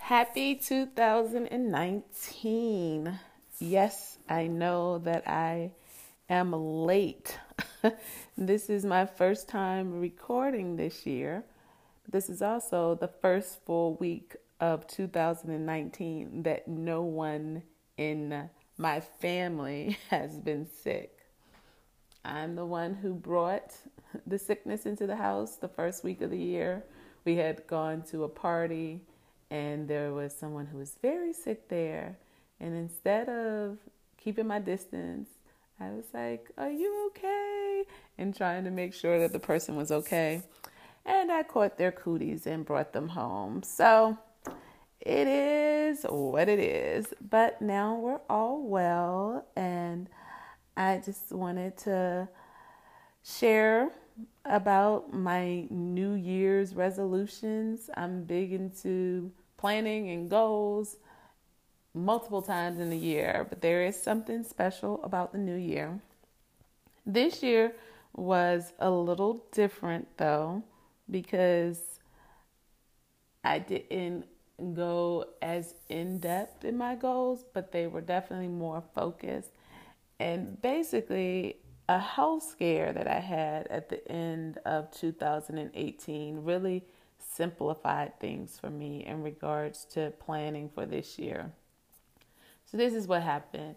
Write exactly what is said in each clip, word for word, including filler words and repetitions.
Happy two thousand nineteen. Yes, I know that I am late. This is my first time recording this year. This is also the first full week of two thousand nineteen that no one in my family has been sick. I'm the one who brought the sickness into the house the first week of the year. We had gone to a party and there was someone who was very sick there. And instead of keeping my distance, I was like, "Are you okay?" And trying to make sure that the person was okay. And I caught their cooties and brought them home. So it is what it is. But now we're all well, and I just wanted to share about my New Year's resolutions. I'm big into planning and goals multiple times in the year, but there is something special about the new year. This year was a little different though, because I didn't go as in depth in my goals, but they were definitely more focused. And basically, a health scare that I had at the end of two thousand eighteen really simplified things for me in regards to planning for this year. So this is what happened.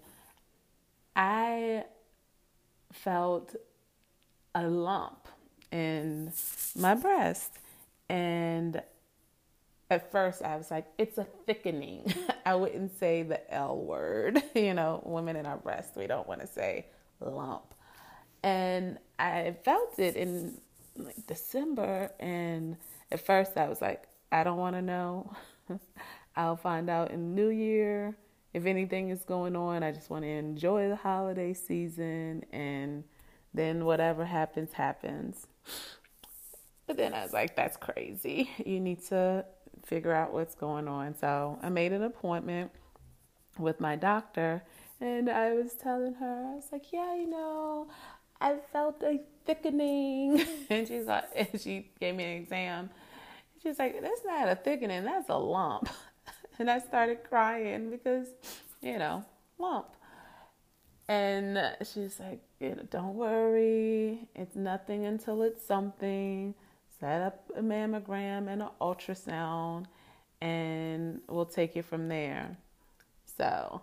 I felt a lump in my breast, and at first I was like, it's a thickening. I wouldn't say the L word. You know, women in our breasts, we don't want to say lump. And I felt it in like December, and at first I was like, I don't want to know. I'll find out in the new year if anything is going on. I just want to enjoy the holiday season, and then whatever happens, happens. But then I was like, that's crazy. You need to figure out what's going on. So I made an appointment with my doctor, and I was telling her, I was like, yeah, you know, I felt a thickening. And she's like, and she gave me an exam. She's like, that's not a thickening, that's a lump. And I started crying because, you know, lump. And she's like, you know, don't worry. It's nothing until it's something. Set up a mammogram and an ultrasound, and we'll take it from there. So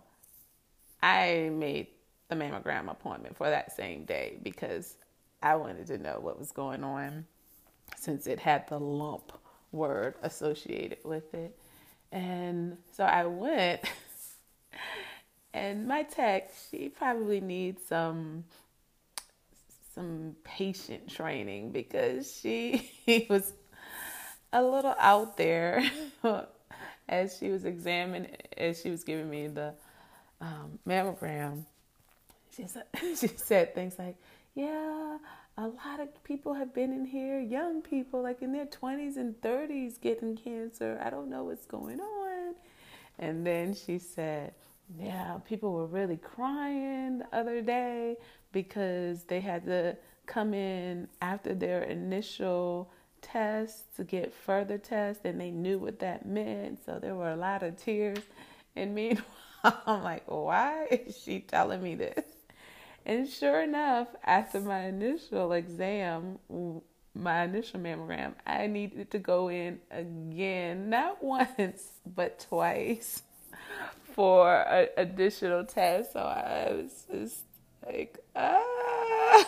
I made the mammogram appointment for that same day because I wanted to know what was going on, since it had the lump word associated with it. And so I went, and my tech, she probably needs some some patient training, because she was a little out there as she was examining, as she was giving me the um, mammogram. She said, she said things like, yeah, a lot of people have been in here, young people, like in their twenties and thirties, getting cancer. I don't know what's going on. And then she said, yeah, people were really crying the other day because they had to come in after their initial test to get further tests, and they knew what that meant. So there were a lot of tears. And meanwhile, I'm like, why is she telling me this? And sure enough, after my initial exam, my initial mammogram, I needed to go in again, not once, but twice, for an additional test. So I was just like, ah.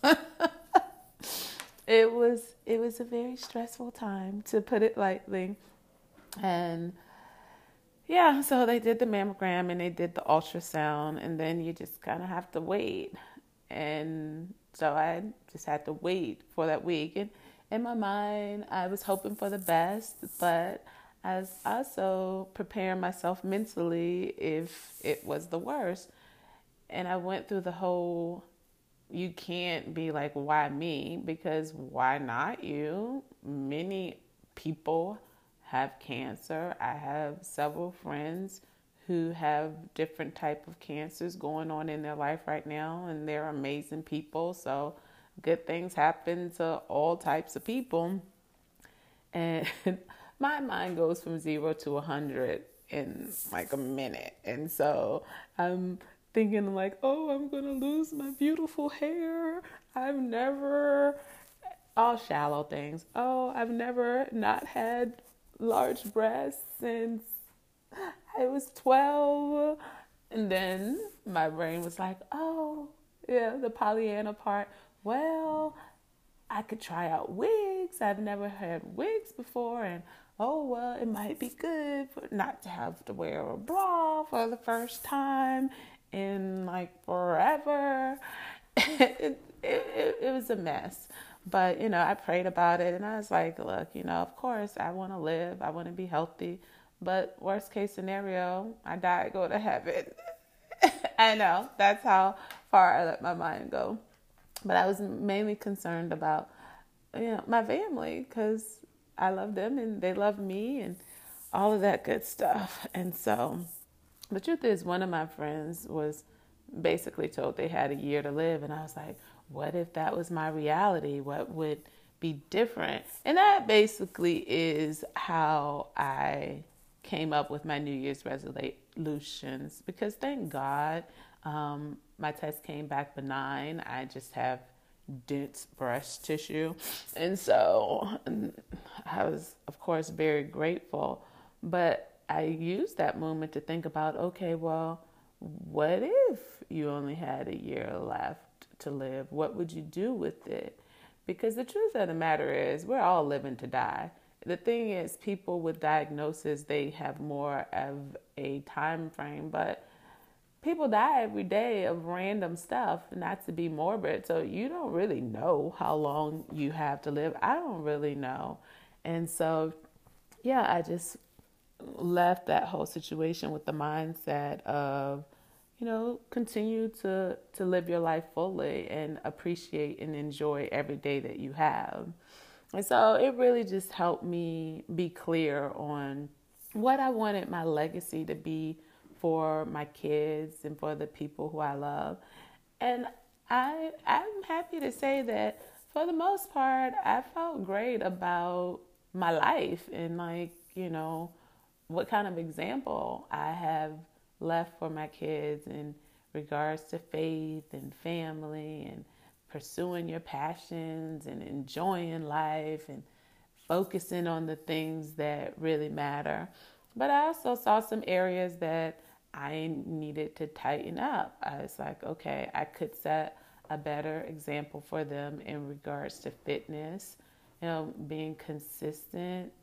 it was it was a very stressful time, to put it lightly. And yeah, so they did the mammogram and they did the ultrasound, and then you just kind of have to wait. And so I just had to wait for that week. And in my mind, I was hoping for the best, but I was also preparing myself mentally if it was the worst. And I went through the whole, you can't be like, why me? Because why not you? Many people have cancer. I have several friends who have different type of cancers going on in their life right now, and they're amazing people. So good things happen to all types of people. And my mind goes from zero to a hundred in like a minute. And so I'm thinking like, oh, I'm going to lose my beautiful hair. I've never, all shallow things. Oh, I've never not had large breasts since I was twelve. And then my brain was like, oh, yeah, the Pollyanna part. Well, I could try out wigs. I've never had wigs before. And oh, well, it might be good for not to have to wear a bra for the first time in like forever. it, it, it, it was a mess. But, you know, I prayed about it and I was like, look, you know, of course I want to live. I want to be healthy. But worst case scenario, I die, go to heaven. I know that's how far I let my mind go. But I was mainly concerned about, you know, my family because I love them and they love me and all of that good stuff. And so the truth is, one of my friends was basically told they had a year to live. And I was like, what if that was my reality? What would be different? And that basically is how I came up with my New Year's resolutions, because thank God um, my test came back benign. I just have dense breast tissue. And so I was, of course, very grateful. But I used that moment to think about, okay, well, what if you only had a year left to live? What would you do with it? Because the truth of the matter is, we're all living to die. The thing is, people with diagnosis, they have more of a time frame, but people die every day of random stuff, not to be morbid. So you don't really know how long you have to live. I don't really know. And so, yeah, I just left that whole situation with the mindset of, you know, continue to, to live your life fully and appreciate and enjoy every day that you have. And so it really just helped me be clear on what I wanted my legacy to be for my kids and for the people who I love. And I, I'm happy to say that for the most part, I felt great about my life and, like, you know, what kind of example I have left for my kids in regards to faith and family and pursuing your passions and enjoying life and focusing on the things that really matter. But I also saw some areas that I needed to tighten up. I was like, okay, I could set a better example for them in regards to fitness, you know, being consistent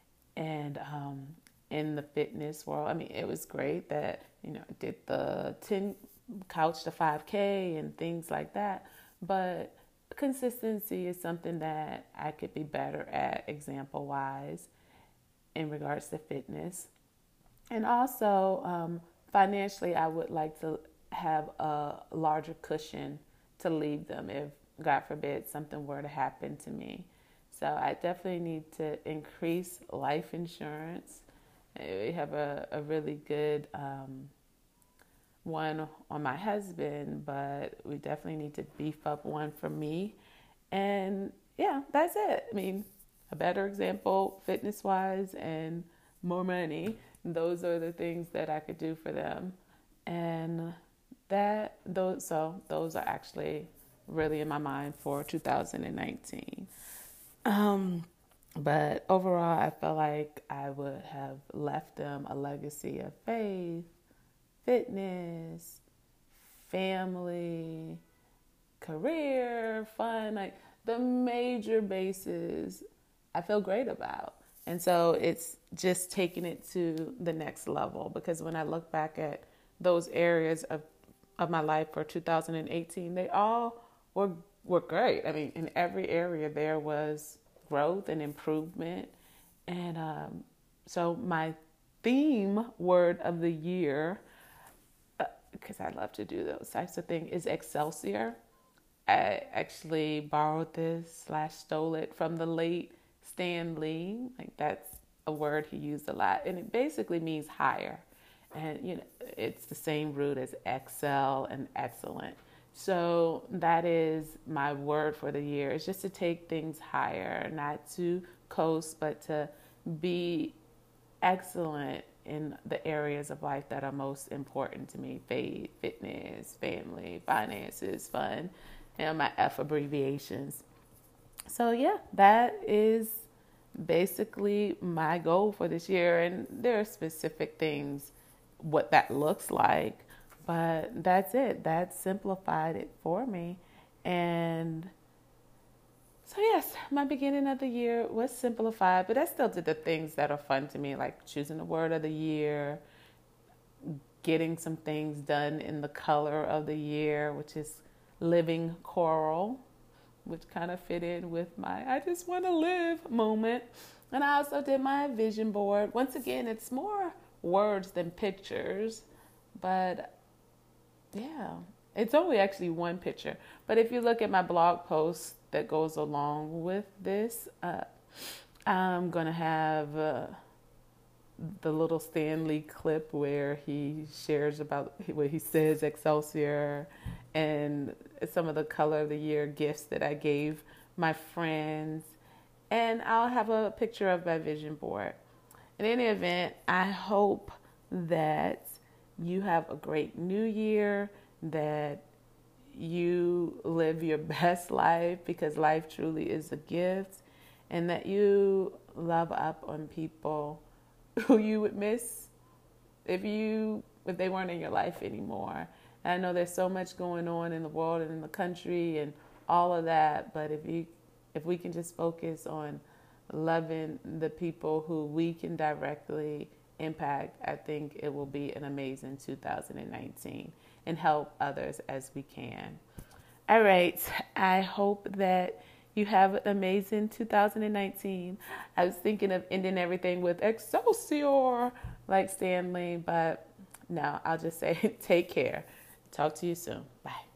and um, in the fitness world. I mean, it was great that, you know, I did the ten couch to five K and things like that. But consistency is something that I could be better at, example wise, in regards to fitness. And also, um, financially, I would like to have a larger cushion to leave them if, God forbid, something were to happen to me. So I definitely need to increase life insurance. We have a, a really good um, one on my husband, but we definitely need to beef up one for me. And yeah, that's it. I mean, a better example fitness wise and more money. Those are the things that I could do for them. And that those so those are actually really in my mind for two thousand nineteen. Um but overall, I felt like I would have left them a legacy of faith, fitness, family, career, fun, like the major bases I feel great about. And so it's just taking it to the next level, because when I look back at those areas of, of my life for two thousand eighteen, they all were were great. I mean, in every area there was growth and improvement. And um, so my theme word of the year, because I love to do those types of things, is Excelsior. I actually borrowed this slash stole it from the late Stan Lee. Like, that's a word he used a lot, and it basically means higher. And you know, it's the same root as excel and excellent. So that is my word for the year. It's just to take things higher, not to coast, but to be excellent in the areas of life that are most important to me: faith, fitness, family, finances, fun, and my F abbreviations. So, yeah, that is basically my goal for this year. And there are specific things, what that looks like, but that's it. That simplified it for me. And so, yes, my beginning of the year was simplified, but I still did the things that are fun to me, like choosing the word of the year, getting some things done in the color of the year, which is living coral, which kind of fit in with my I just want to live moment. And I also did my vision board. Once again, it's more words than pictures, but yeah, it's only actually one picture. But if you look at my blog post that goes along with this, uh, I'm going to have uh, the little Stan Lee clip where he shares about where he says Excelsior, and some of the color of the year gifts that I gave my friends. And I'll have a picture of my vision board. In any event, I hope that you have a great new year, that you live your best life, because life truly is a gift, and that you love up on people who you would miss if you if they weren't in your life anymore. And I know there's so much going on in the world and in the country and all of that, but if you if we can just focus on loving the people who we can directly impact, I think it will be an amazing two thousand nineteen, and help others as we can. All right. I hope that you have an amazing two thousand nineteen. I was thinking of ending everything with Excelsior like Stan Lee, but no, I'll just say take care. Talk to you soon. Bye.